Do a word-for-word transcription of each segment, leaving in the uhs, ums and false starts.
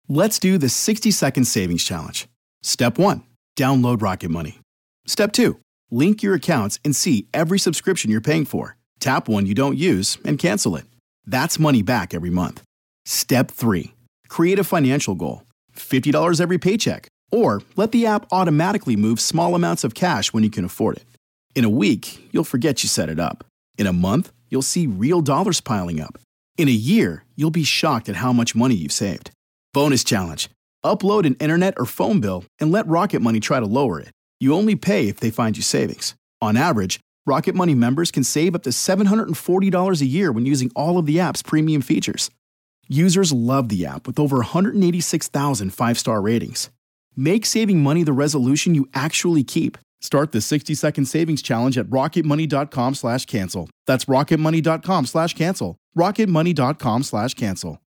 Let's do the sixty second savings challenge. Step one, download Rocket Money. Step two, link your accounts and see every subscription you're paying for. Tap one you don't use and cancel it. That's money back every month. Step three, create a financial goal. fifty dollars every paycheck. Or let the app automatically move small amounts of cash when you can afford it. In a week, you'll forget you set it up. In a month, you'll see real dollars piling up. In a year, you'll be shocked at how much money you've saved. Bonus challenge. Upload an internet or phone bill and let Rocket Money try to lower it. You only pay if they find you savings. On average, Rocket Money members can save up to seven hundred forty dollars a year when using all of the app's premium features. Users love the app with over one hundred eighty-six thousand five-star ratings. Make saving money the resolution you actually keep. Start the sixty second savings challenge at rocketmoney.com slash cancel. That's rocketmoney.com slash cancel. rocketmoney.com slash cancel.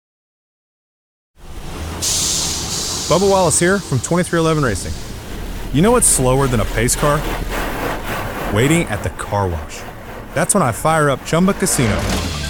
Bubba Wallace here from twenty-three eleven Racing. You know what's slower than a pace car? Waiting at the car wash. That's when I fire up Chumba Casino.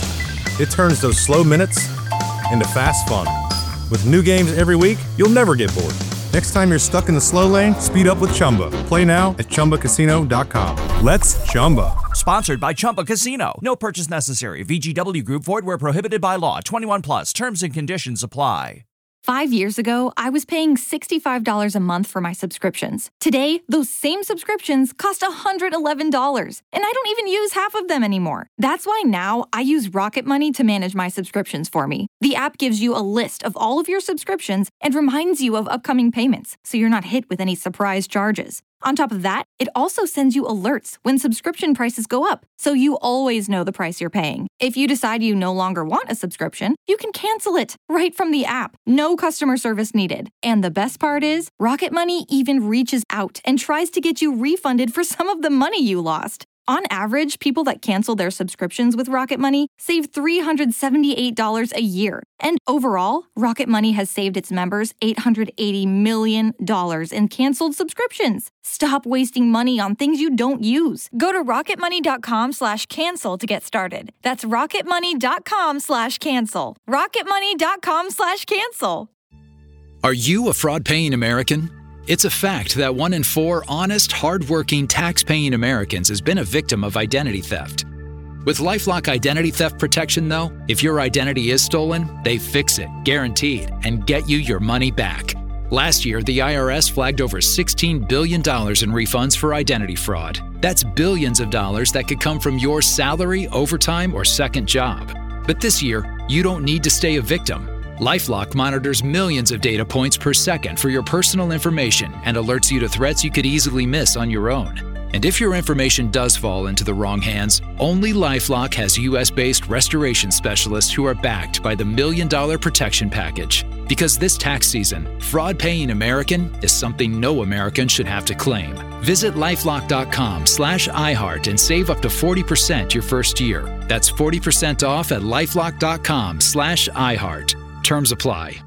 It turns those slow minutes into fast fun. With new games every week, you'll never get bored. Next time you're stuck in the slow lane, speed up with Chumba. Play now at chumba casino dot com. Let's Chumba. Sponsored by Chumba Casino. No purchase necessary. V G W Group. Void where prohibited by law. twenty-one plus. Terms and conditions apply. Five years ago, I was paying sixty-five dollars a month for my subscriptions. Today, those same subscriptions cost one hundred eleven dollars, and I don't even use half of them anymore. That's why now I use Rocket Money to manage my subscriptions for me. The app gives you a list of all of your subscriptions and reminds you of upcoming payments, so you're not hit with any surprise charges. On top of that, it also sends you alerts when subscription prices go up, so you always know the price you're paying. If you decide you no longer want a subscription, you can cancel it right from the app. No customer service needed. And the best part is, Rocket Money even reaches out and tries to get you refunded for some of the money you lost. On average, people that cancel their subscriptions with Rocket Money save three hundred seventy-eight dollars a year. And overall, Rocket Money has saved its members eight hundred eighty million dollars in canceled subscriptions. Stop wasting money on things you don't use. Go to rocketmoney.com slash cancel to get started. That's rocketmoney.com slash cancel. rocketmoney.com slash cancel. Are you a fraud-paying American? It's a fact that one in four honest, hard-working, tax-paying Americans has been a victim of identity theft. With LifeLock Identity Theft Protection, though, if your identity is stolen, they fix it, guaranteed, and get you your money back. Last year, the I R S flagged over sixteen billion dollars in refunds for identity fraud. That's billions of dollars that could come from your salary, overtime, or second job. But this year, you don't need to stay a victim. LifeLock monitors millions of data points per second for your personal information and alerts you to threats you could easily miss on your own. And if your information does fall into the wrong hands, only LifeLock has U S-based restoration specialists who are backed by the Million Dollar Protection Package. Because this tax season, fraud-paying American is something no American should have to claim. Visit lifelock.com slash iHeart and save up to forty percent your first year. That's forty percent off at lifelock.com slash iHeart. Terms apply.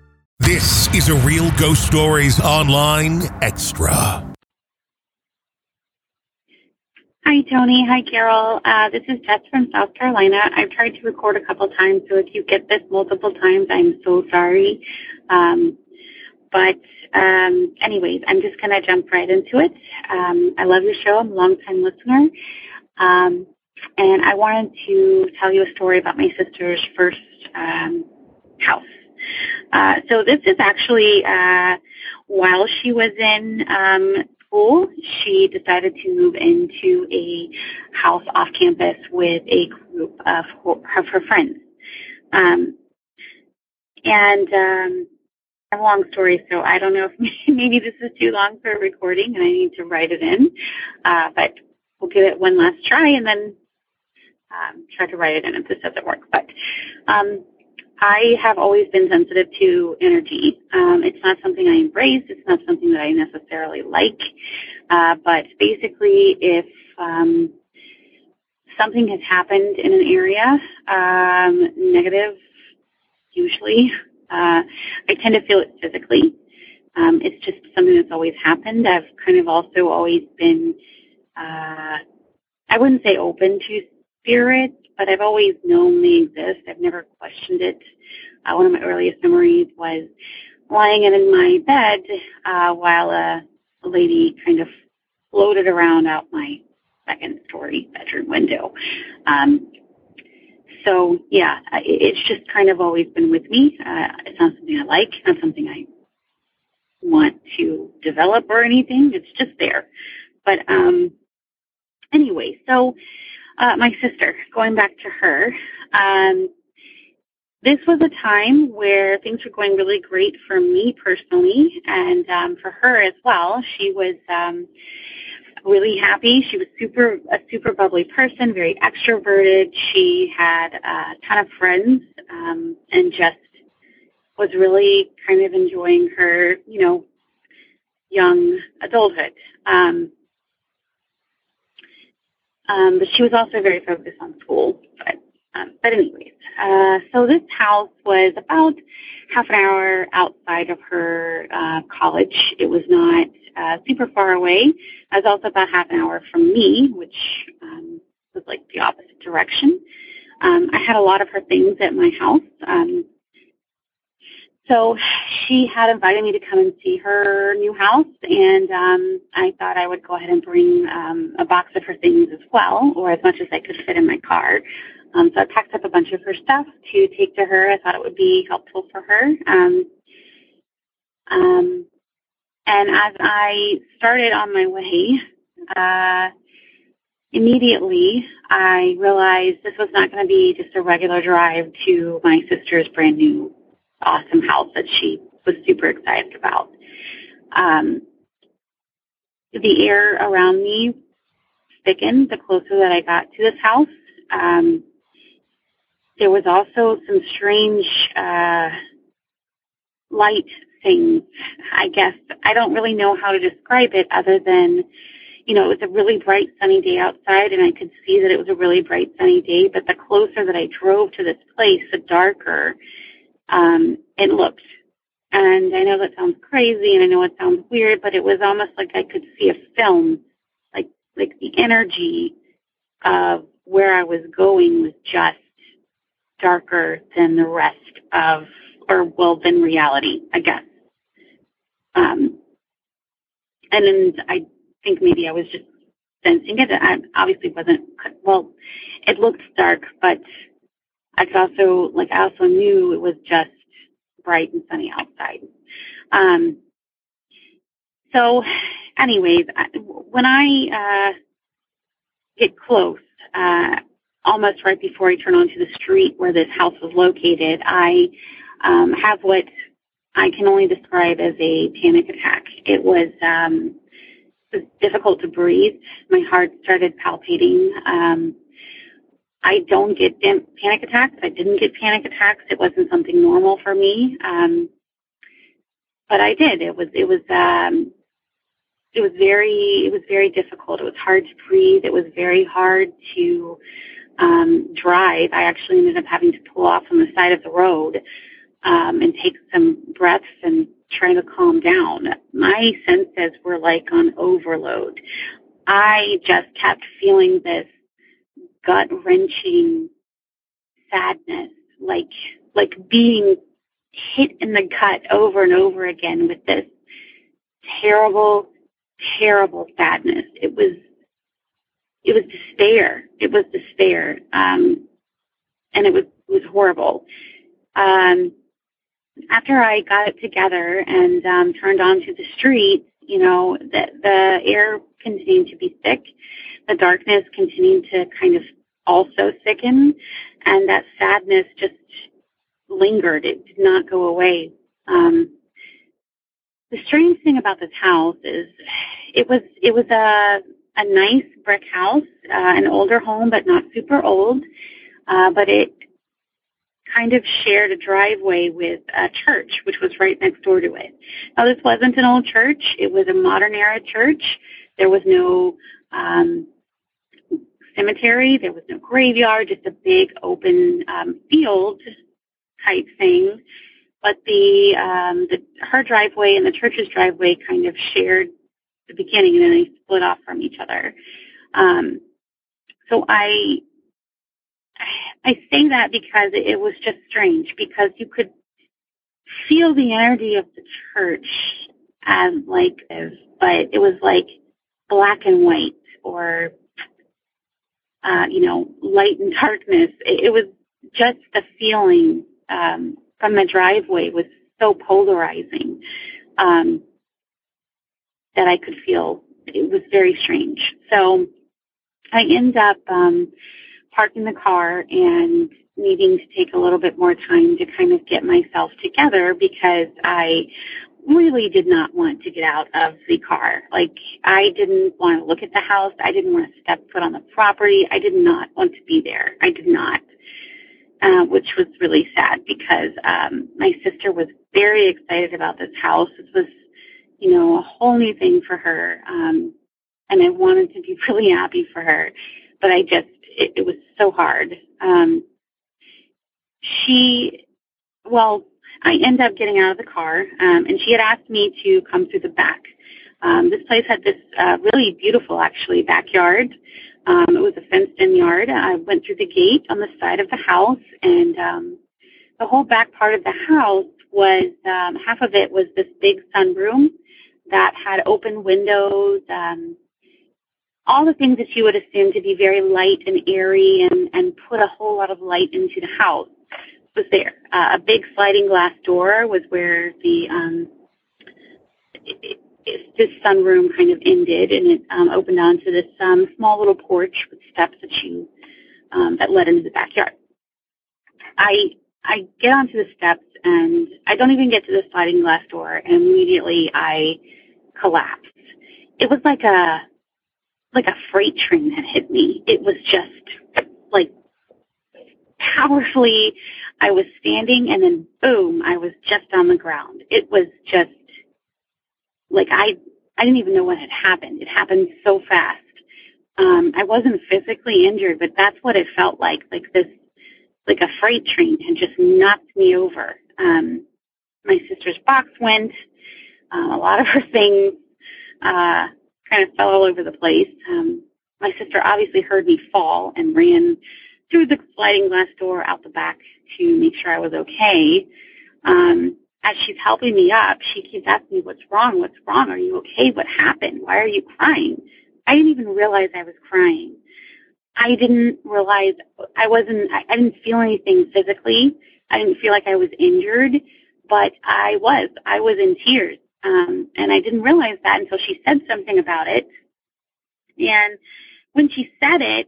This is a Real Ghost Stories Online Extra. Hi, Tony. Hi, Carol. Uh, this is Jess from South Carolina. I've tried to record a couple times, so if you get this multiple times, I'm so sorry. Um, but um, anyways, I'm just going to jump right into it. Um, I love your show. I'm a long-time listener. Um, and I wanted to tell you a story about my sister's first um, house. Uh, so this is actually uh, while she was in um, school, she decided to move into a house off campus with a group of, of her friends. Um, and um, a long story, so I don't know if maybe this is too long for a recording and I need to write it in, uh, but we'll give it one last try and then um, try to write it in if this doesn't work. But um, I have always been sensitive to energy. Um, it's not something I embrace. It's not something that I necessarily like. Uh, but basically, if um, something has happened in an area, um, negative, usually, uh, I tend to feel it physically. Um, it's just something that's always happened. I've kind of also always been, uh, I wouldn't say open to spirits, but I've always known they exist. I've never questioned it. Uh, one of my earliest memories was lying in my bed uh, while a, a lady kind of floated around out my second-story bedroom window. Um, so, yeah, it's just kind of always been with me. Uh, it's not something I like, not something I want to develop or anything. It's just there. But um, anyway, so uh, my sister, going back to her, um, this was a time where things were going really great for me personally, and um, for her as well. She was um, really happy. She was super a super bubbly person, very extroverted. She had a ton of friends, um, and just was really kind of enjoying her, you know, young adulthood. Um, um, but she was also very focused on school. But, um, but anyways, uh, so this house was about half an hour outside of her uh, college. It was not uh, super far away. It was also about half an hour from me, which um, was like the opposite direction. Um, I had a lot of her things at my house. Um, So she had invited me to come and see her new house, and um, I thought I would go ahead and bring um, a box of her things as well, or as much as I could fit in my car. Um, so I packed up a bunch of her stuff to take to her. I thought it would be helpful for her. Um, um, and as I started on my way, uh, immediately I realized this was not going to be just a regular drive to my sister's brand new awesome house that she was super excited about. Um, the air around me thickened the closer that I got to this house. Um, there was also some strange uh, light things, I guess. I don't really know how to describe it other than, you know, it was a really bright sunny day outside, and I could see that it was a really bright sunny day, but the closer that I drove to this place, the darker Um, it looked. And I know that sounds crazy, and I know it sounds weird, but it was almost like I could see a film, like like the energy of where I was going was just darker than the rest of, or well, than reality, I guess. Um, and then I think maybe I was just sensing it. I obviously wasn't, well, it looked dark, but I could also, like, I also knew it was just bright and sunny outside. Um, so, anyways, I, when I uh, get close, uh, almost right before I turn onto the street where this house was located, I um, have what I can only describe as a panic attack. It was, um, it was difficult to breathe. My heart started palpitating. Um, I don't get panic attacks. I didn't get panic attacks. It wasn't something normal for me. Um, but I did. It was, it was, um, it was very, it was very difficult. It was hard to breathe. It was very hard to, um, drive. I actually ended up having to pull off on the side of the road, um, and take some breaths and try to calm down. My senses were like on overload. I just kept feeling this gut-wrenching sadness, like like being hit in the gut over and over again with this terrible, terrible sadness. It was it was despair. It was despair, um, and it was it was horrible. Um, after I got it together and um, turned onto the street, you know, the the air continued to be thick. The darkness continued to kind of also thicken, and that sadness just lingered. It did not go away. Um, the strange thing about this house is it was it was a a nice brick house, uh, an older home, but not super old. Uh, but it kind of shared a driveway with a church, which was right next door to it. Now, this wasn't an old church. It was a modern era church. There was no um, cemetery. There was no graveyard, just a big open um, field type thing. But the, um, the her driveway and the church's driveway kind of shared the beginning, and then they split off from each other. Um, so I I say that because it, it was just strange, because you could feel the energy of the church as like this, but it was like black and white, or, uh, you know, light and darkness. It, it was just the feeling um, from the driveway was so polarizing um, that I could feel. It was very strange. So I end up um, parking the car and needing to take a little bit more time to kind of get myself together, because I really did not want to get out of the car. Like, I didn't want to look at the house. I didn't want to step foot on the property. I did not want to be there. I did not, uh, which was really sad, because um, my sister was very excited about this house. This was, you know, a whole new thing for her, um, and I wanted to be really happy for her, but I just, it, it was so hard. Um, she, well, I ended up getting out of the car, um, and she had asked me to come through the back. Um, this place had this uh, really beautiful, actually, backyard. Um, it was a fenced-in yard. I went through the gate on the side of the house, and um, the whole back part of the house was, um, half of it was this big sunroom that had open windows, um, all the things that you would assume to be very light and airy, and, and put a whole lot of light into the house was there. Uh, a big sliding glass door was where the um, it, it, this sunroom kind of ended, and it um, opened onto this um, small little porch with steps that you um, that led into the backyard. I I get onto the steps, and I don't even get to the sliding glass door, and immediately I collapse. It was like a like a freight train had hit me. It was just like powerfully, I was standing, and then boom, I was just on the ground. It was just like I I didn't even know what had happened. It happened so fast. Um, I wasn't physically injured, but that's what it felt like. Like this, like a freight train had just knocked me over. Um, my sister's box went. Um, a lot of her things uh, kind of fell all over the place. Um, my sister obviously heard me fall and ran through the sliding glass door out the back to make sure I was okay. Um, as she's helping me up, she keeps asking me, what's wrong? What's wrong? Are you okay? What happened? Why are you crying? I didn't even realize I was crying. I didn't realize I wasn't, I, I didn't feel anything physically. I didn't feel like I was injured, but I was. I was in tears. Um, and I didn't realize that until she said something about it. And when she said it,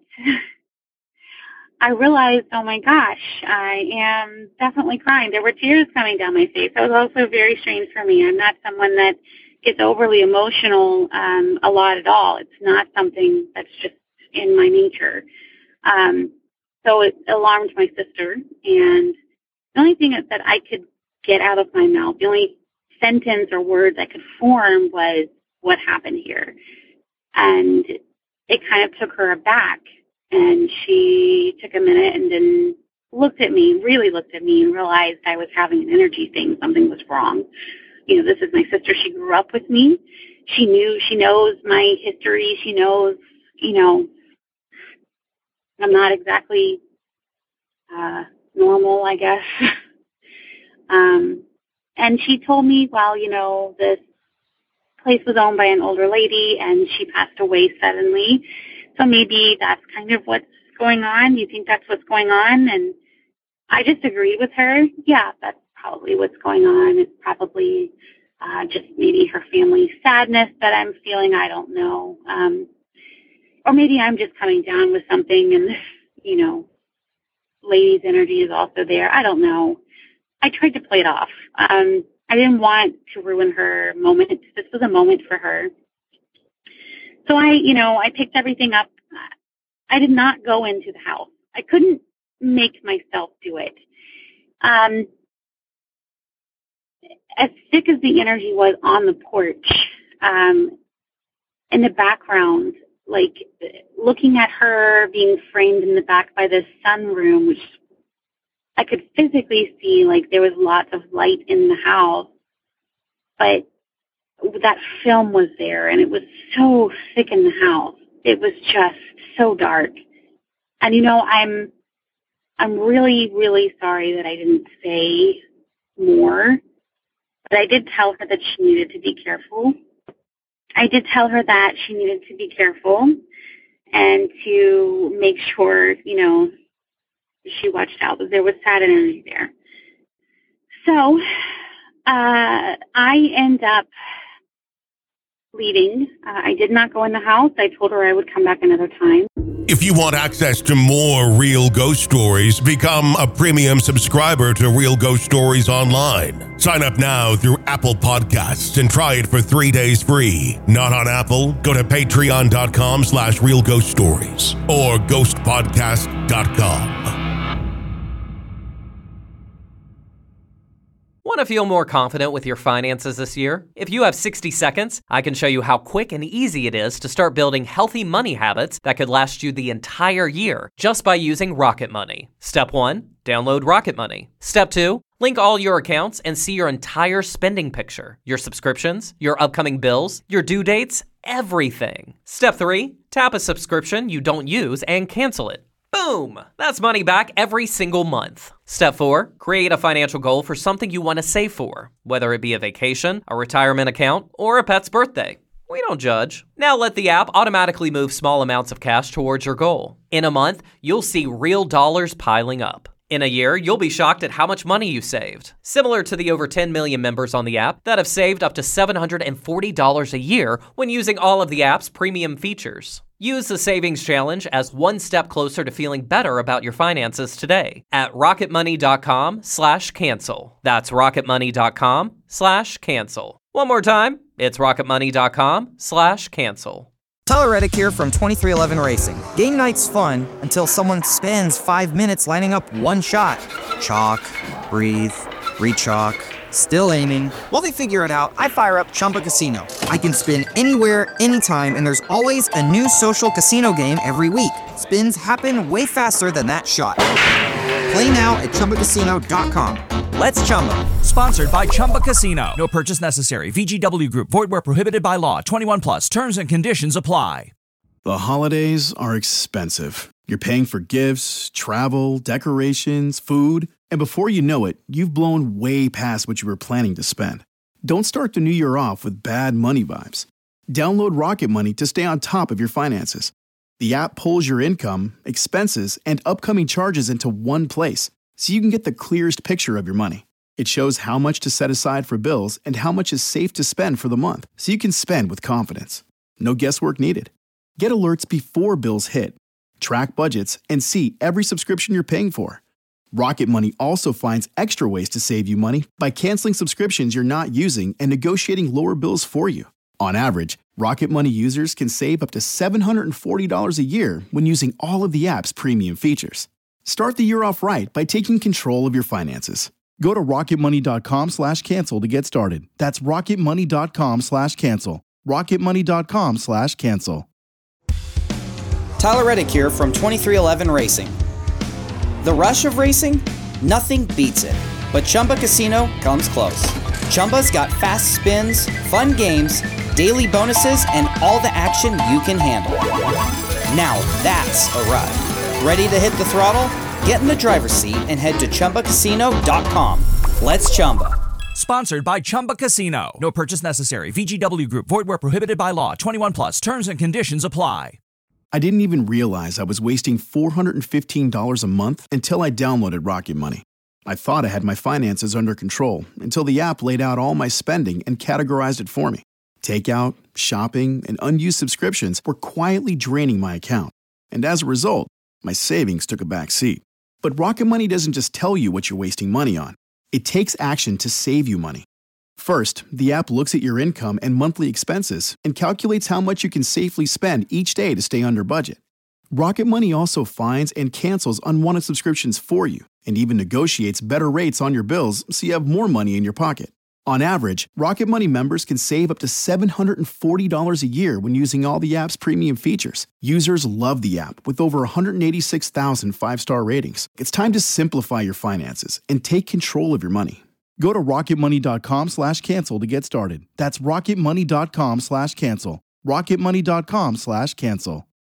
I realized, oh my gosh, I am definitely crying. There were tears coming down my face. That was also very strange for me. I'm not someone that gets overly emotional um, a lot at all. It's not something that's just in my nature. Um, so it alarmed my sister. And the only thing that I could get out of my mouth, the only sentence or words I could form was, what happened here? And it kind of took her aback. And she took a minute and then looked at me, really looked at me, and realized I was having an energy thing. Something was wrong. You know, this is my sister. She grew up with me. She knew, she knows my history. She knows, you know, I'm not exactly uh, normal, I guess. um, and she told me, well, you know, this place was owned by an older lady, and she passed away suddenly. So maybe that's kind of what's going on. Do you think that's what's going on? And I just agreed with her. Yeah, that's probably what's going on. It's probably uh, just maybe her family's sadness that I'm feeling. I don't know. Um, or maybe I'm just coming down with something, and this, you know, lady's energy is also there. I don't know. I tried to play it off. Um, I didn't want to ruin her moment. This was a moment for her. So I, you know, I picked everything up. I did not go into the house. I couldn't make myself do it. Um, as sick as the energy was on the porch, um, in the background, like looking at her being framed in the back by this sunroom, which I could physically see, like there was lots of light in the house, but that film was there, and it was so thick in the house. It was just so dark. And, you know, I'm I'm really, really sorry that I didn't say more, but I did tell her that she needed to be careful. I did tell her that she needed to be careful and to make sure, you know, she watched out, that there was sad energy there. So uh, I end up leaving. Uh, I did not go in the house. I told her I would come back another time. If you want access to more Real Ghost Stories, become a premium subscriber to Real Ghost Stories Online. Sign up now through Apple Podcasts and try it for three days free. Not on Apple? Go to patreon.com slash Real Ghost Stories or ghost podcast dot com. Want to feel more confident with your finances this year? If you have sixty seconds, I can show you how quick and easy it is to start building healthy money habits that could last you the entire year just by using Rocket Money. Step one, download Rocket Money. Step two, link all your accounts and see your entire spending picture, your subscriptions, your upcoming bills, your due dates, everything. Step three, tap a subscription you don't use and cancel it. Boom! That's money back every single month. Step four, create a financial goal for something you want to save for, whether it be a vacation, a retirement account, or a pet's birthday. We don't judge. Now let the app automatically move small amounts of cash towards your goal. In a month, you'll see real dollars piling up. In a year, you'll be shocked at how much money you saved. Similar to the over ten million members on the app that have saved up to seven hundred forty dollars a year when using all of the app's premium features. Use the Savings Challenge as one step closer to feeling better about your finances today at rocketmoney.com slash cancel. That's rocketmoney.com slash cancel. One more time, it's rocketmoney.com slash cancel. Tyler Reddick here from twenty-three eleven Racing. Game night's fun until someone spends five minutes lining up one shot. Chalk, breathe, re-chalk, still aiming. While they figure it out, I fire up Chumba Casino. I can spin anywhere, anytime, and there's always a new social casino game every week. Spins happen way faster than that shot. Play now at chumba casino dot com. Let's Chumba. Sponsored by Chumba Casino. No purchase necessary. V G W Group. Void where prohibited by law. twenty-one plus. Terms and conditions apply. The holidays are expensive. You're paying for gifts, travel, decorations, food, and before you know it, you've blown way past what you were planning to spend. Don't start the new year off with bad money vibes. Download Rocket Money to stay on top of your finances. The app pulls your income, expenses, and upcoming charges into one place, so you can get the clearest picture of your money. It shows how much to set aside for bills and how much is safe to spend for the month, so you can spend with confidence. No guesswork needed. Get alerts before bills hit, track budgets, and see every subscription you're paying for. Rocket Money also finds extra ways to save you money by canceling subscriptions you're not using and negotiating lower bills for you. On average, Rocket Money users can save up to seven hundred forty dollars a year when using all of the app's premium features. Start the year off right by taking control of your finances. Go to rocketmoney.com slash cancel to get started. That's rocketmoney.com slash cancel. rocketmoney.com slash cancel. Tyler Reddick here from twenty-three eleven Racing. The rush of racing? Nothing beats it. But Chumba Casino comes close. Chumba's got fast spins, fun games, daily bonuses, and all the action you can handle. Now that's a ride. Ready to hit the throttle? Get in the driver's seat and head to chumba casino dot com. Let's Chumba. Sponsored by Chumba Casino. No purchase necessary. V G W Group. Void where prohibited by law. twenty-one plus. Terms and conditions apply. I didn't even realize I was wasting four hundred fifteen dollars a month until I downloaded Rocket Money. I thought I had my finances under control until the app laid out all my spending and categorized it for me. Takeout, shopping, and unused subscriptions were quietly draining my account. And as a result, my savings took a back seat. But Rocket Money doesn't just tell you what you're wasting money on. It takes action to save you money. First, the app looks at your income and monthly expenses and calculates how much you can safely spend each day to stay under budget. Rocket Money also finds and cancels unwanted subscriptions for you and even negotiates better rates on your bills so you have more money in your pocket. On average, Rocket Money members can save up to seven hundred forty dollars a year when using all the app's premium features. Users love the app with over one hundred eighty-six thousand five-star ratings. It's time to simplify your finances and take control of your money. Go to rocketmoney.com slash cancel to get started. That's rocketmoney.com slash cancel. rocketmoney.com slash cancel.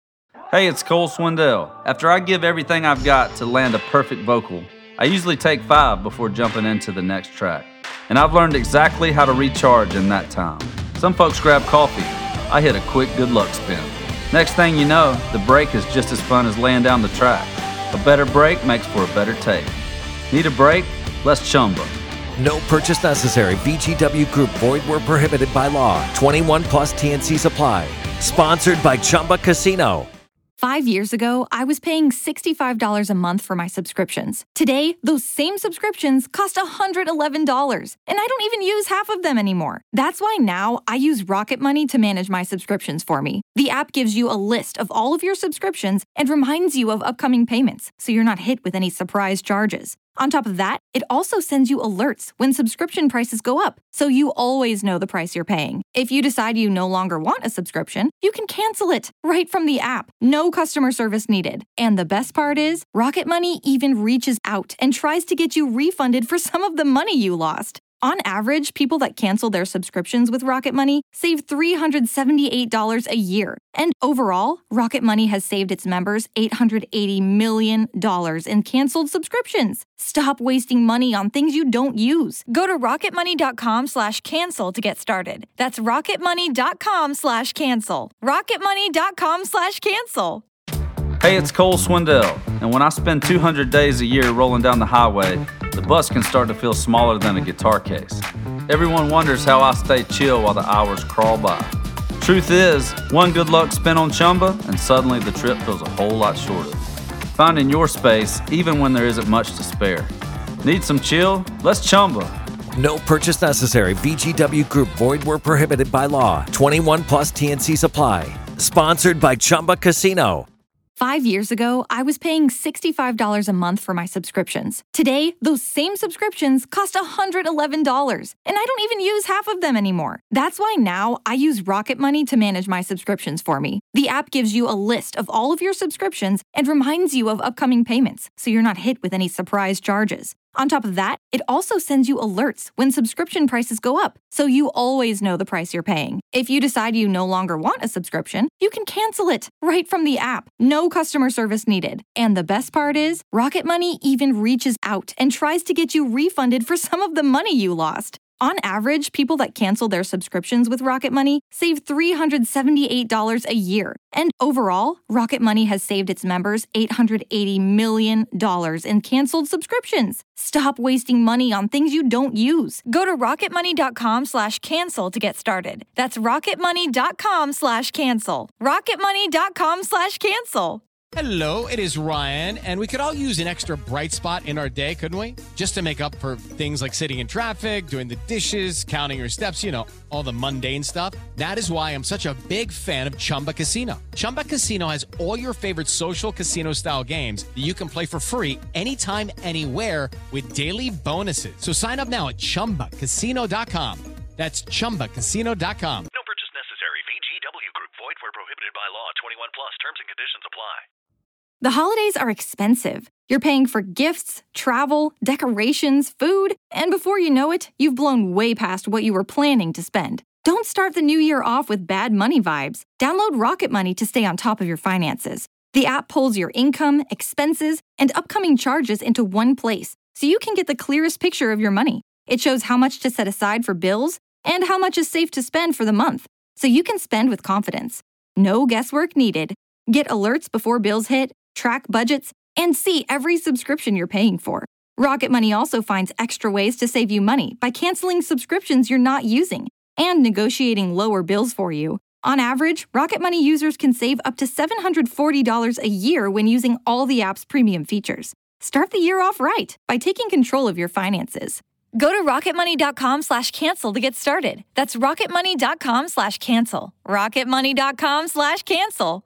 Hey, it's Cole Swindell. After I give everything I've got to land a perfect vocal, I usually take five before jumping into the next track. And I've learned exactly how to recharge in that time. Some folks grab coffee. I hit a quick good luck spin. Next thing you know, the break is just as fun as laying down the track. A better break makes for a better take. Need a break? Let's Chumba. No purchase necessary. V G W Group. Void where prohibited by law. twenty-one plus T N C Supply. Sponsored by Chumba Casino. Five years ago, I was paying sixty-five dollars a month for my subscriptions. Today, those same subscriptions cost one hundred eleven dollars, and I don't even use half of them anymore. That's why now I use Rocket Money to manage my subscriptions for me. The app gives you a list of all of your subscriptions and reminds you of upcoming payments, so you're not hit with any surprise charges. On top of that, it also sends you alerts when subscription prices go up, so you always know the price you're paying. If you decide you no longer want a subscription, you can cancel it right from the app. No customer service needed. And the best part is, Rocket Money even reaches out and tries to get you refunded for some of the money you lost. On average, people that cancel their subscriptions with Rocket Money save three hundred seventy-eight dollars a year. And overall, Rocket Money has saved its members eight hundred eighty million dollars in canceled subscriptions. Stop wasting money on things you don't use. Go to rocketmoney.com slash cancel to get started. That's rocketmoney.com slash cancel. rocketmoney.com slash cancel. Hey, it's Cole Swindell, and when I spend two hundred days a year rolling down the highway, the bus can start to feel smaller than a guitar case. Everyone wonders how I stay chill while the hours crawl by. Truth is, one good luck spin on Chumba, and suddenly the trip feels a whole lot shorter. Finding your space, even when there isn't much to spare. Need some chill? Let's Chumba. No purchase necessary. V G W Group. Void where prohibited by law. twenty-one plus T N C Supply. Sponsored by Chumba Casino. Five years ago, I was paying sixty-five dollars a month for my subscriptions. Today, those same subscriptions cost one hundred eleven dollars, and I don't even use half of them anymore. That's why now I use Rocket Money to manage my subscriptions for me. The app gives you a list of all of your subscriptions and reminds you of upcoming payments, so you're not hit with any surprise charges. On top of that, it also sends you alerts when subscription prices go up, so you always know the price you're paying. If you decide you no longer want a subscription, you can cancel it right from the app. No customer service needed. And the best part is, Rocket Money even reaches out and tries to get you refunded for some of the money you lost. On average, people that cancel their subscriptions with Rocket Money save three hundred seventy-eight dollars a year. And overall, Rocket Money has saved its members eight hundred eighty million dollars in canceled subscriptions. Stop wasting money on things you don't use. Go to rocketmoney.com slash cancel to get started. That's rocketmoney.com slash cancel. rocketmoney.com slash cancel. Hello, it is Ryan, and we could all use an extra bright spot in our day, couldn't we? Just to make up for things like sitting in traffic, doing the dishes, counting your steps, you know, all the mundane stuff. That is why I'm such a big fan of Chumba Casino. Chumba Casino has all your favorite social casino-style games that you can play for free anytime, anywhere with daily bonuses. So sign up now at chumba casino dot com. That's chumba casino dot com. No purchase necessary. V G W Group. Void where prohibited by law. twenty-one plus. Terms and conditions apply. The holidays are expensive. You're paying for gifts, travel, decorations, food, and before you know it, you've blown way past what you were planning to spend. Don't start the new year off with bad money vibes. Download Rocket Money to stay on top of your finances. The app pulls your income, expenses, and upcoming charges into one place, so you can get the clearest picture of your money. It shows how much to set aside for bills and how much is safe to spend for the month, so you can spend with confidence. No guesswork needed. Get alerts before bills hit, track budgets, and see every subscription you're paying for. Rocket Money also finds extra ways to save you money by canceling subscriptions you're not using and negotiating lower bills for you. On average, Rocket Money users can save up to seven hundred forty dollars a year when using all the app's premium features. Start the year off right by taking control of your finances. Go to rocketmoney.com slash cancel to get started. That's rocketmoney.com slash cancel. rocketmoney.com slash cancel.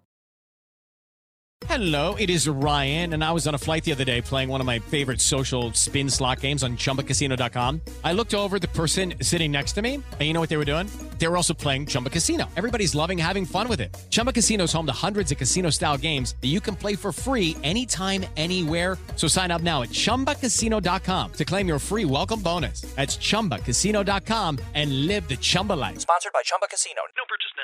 Hello, it is Ryan, and I was on a flight the other day playing one of my favorite social spin slot games on chumba casino dot com. I looked over at the person sitting next to me, and you know what they were doing? They were also playing Chumba Casino. Everybody's loving having fun with it. Chumba Casino is home to hundreds of casino-style games that you can play for free anytime, anywhere. So sign up now at chumba casino dot com to claim your free welcome bonus. That's chumba casino dot com and live the Chumba life. Sponsored by Chumba Casino. No purchase necessary.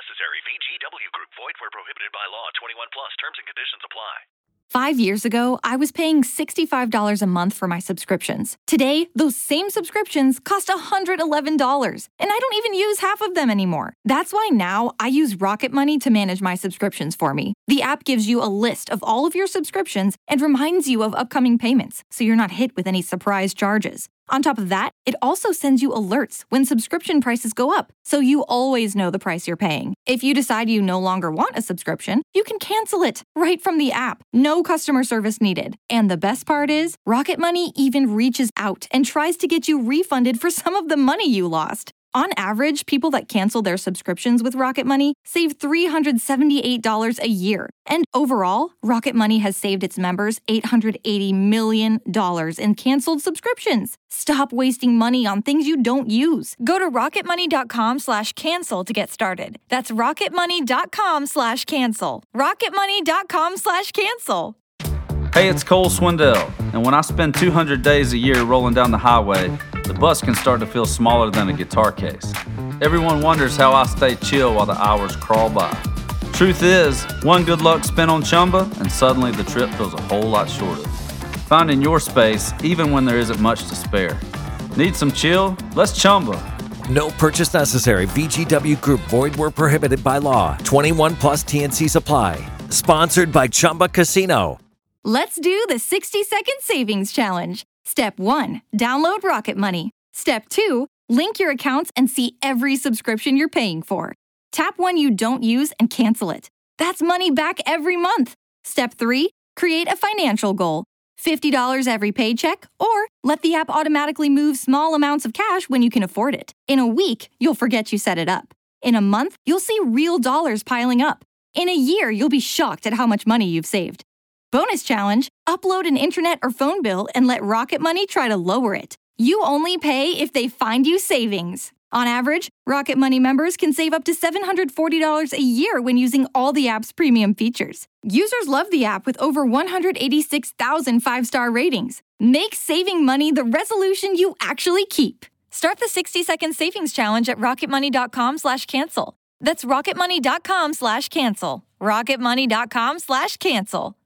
necessary. V G W Group. Void where prohibited by law. twenty-one plus. Terms and conditions apply. Five years ago, I was paying sixty-five dollars a month for my subscriptions. Today, those same subscriptions cost one hundred eleven dollars, and I don't even use half of them anymore. That's why now I use Rocket Money to manage my subscriptions for me. The app gives you a list of all of your subscriptions and reminds you of upcoming payments, so you're not hit with any surprise charges. On top of that, it also sends you alerts when subscription prices go up, so you always know the price you're paying. If you decide you no longer want a subscription, you can cancel it right from the app. No customer service needed. And the best part is, Rocket Money even reaches out and tries to get you refunded for some of the money you lost. On average, people that cancel their subscriptions with Rocket Money save three hundred seventy-eight dollars a year. And overall, Rocket Money has saved its members eight hundred eighty million dollars in canceled subscriptions. Stop wasting money on things you don't use. Go to rocketmoney.com slash cancel to get started. That's rocketmoney.com slash cancel. rocketmoney.com slash cancel. Hey, it's Cole Swindell, and when I spend two hundred days a year rolling down the highway, the bus can start to feel smaller than a guitar case. Everyone wonders how I stay chill while the hours crawl by. Truth is, one good luck spin on Chumba, and suddenly the trip feels a whole lot shorter. Finding your space, even when there isn't much to spare. Need some chill? Let's Chumba. No purchase necessary. V G W Group. Void where prohibited by law. twenty-one plus T N C supply. Sponsored by Chumba Casino. Let's do the sixty second savings challenge. Step one, download Rocket Money. Step two, link your accounts and see every subscription you're paying for. Tap one you don't use and cancel it. That's money back every month. Step three, create a financial goal. fifty dollars every paycheck, or let the app automatically move small amounts of cash when you can afford it. In a week, you'll forget you set it up. In a month, you'll see real dollars piling up. In a year, you'll be shocked at how much money you've saved. Bonus challenge, upload an internet or phone bill and let Rocket Money try to lower it. You only pay if they find you savings. On average, Rocket Money members can save up to seven hundred forty dollars a year when using all the app's premium features. Users love the app with over one hundred eighty-six thousand five-star ratings. Make saving money the resolution you actually keep. Start the sixty second savings challenge at rocketmoney.com slash cancel. That's rocketmoney.com slash cancel. rocketmoney.com slash cancel.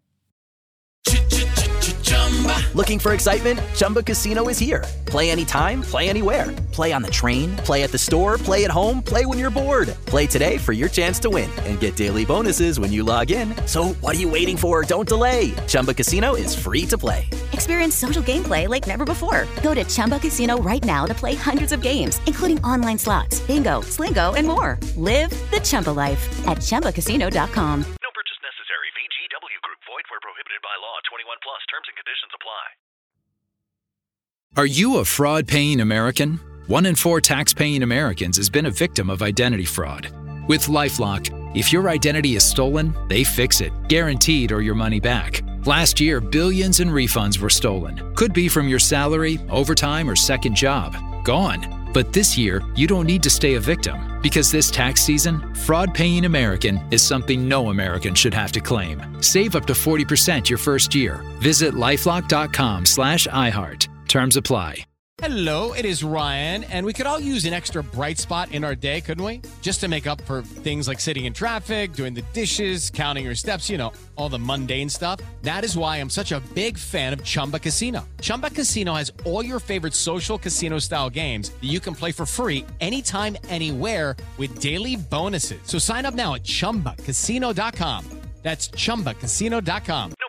Looking for excitement? Chumba Casino is here. Play anytime, play anywhere. Play on the train, play at the store, play at home, play when you're bored. Play today for your chance to win and get daily bonuses when you log in. So what are you waiting for? Don't delay. Chumba Casino is free to play. Experience social gameplay like never before. Go to Chumba Casino right now to play hundreds of games, including online slots, bingo, Slingo, and more. Live the Chumba life at chumba casino dot com. No purchase necessary. V G W Group. Void where prohibited by law. twenty-one plus. Terms and conditions apply. Are you a fraud-paying American? One in four tax-paying Americans has been a victim of identity fraud. With LifeLock, if your identity is stolen, they fix it, guaranteed or your money back. Last year, billions in refunds were stolen. Could be from your salary, overtime, or second job. Gone. But this year, you don't need to stay a victim, because this tax season, fraud-paying American is something no American should have to claim. Save up to forty percent your first year. Visit lifelock.com slash iHeart. Terms apply. Hello, it is Ryan, and we could all use an extra bright spot in our day, couldn't we? Just to make up for things like sitting in traffic, doing the dishes, counting your steps, you know, all the mundane stuff. That is why I'm such a big fan of Chumba Casino. Chumba Casino has all your favorite social casino-style games that you can play for free anytime, anywhere with daily bonuses. So sign up now at chumba casino dot com. That's chumba casino dot com.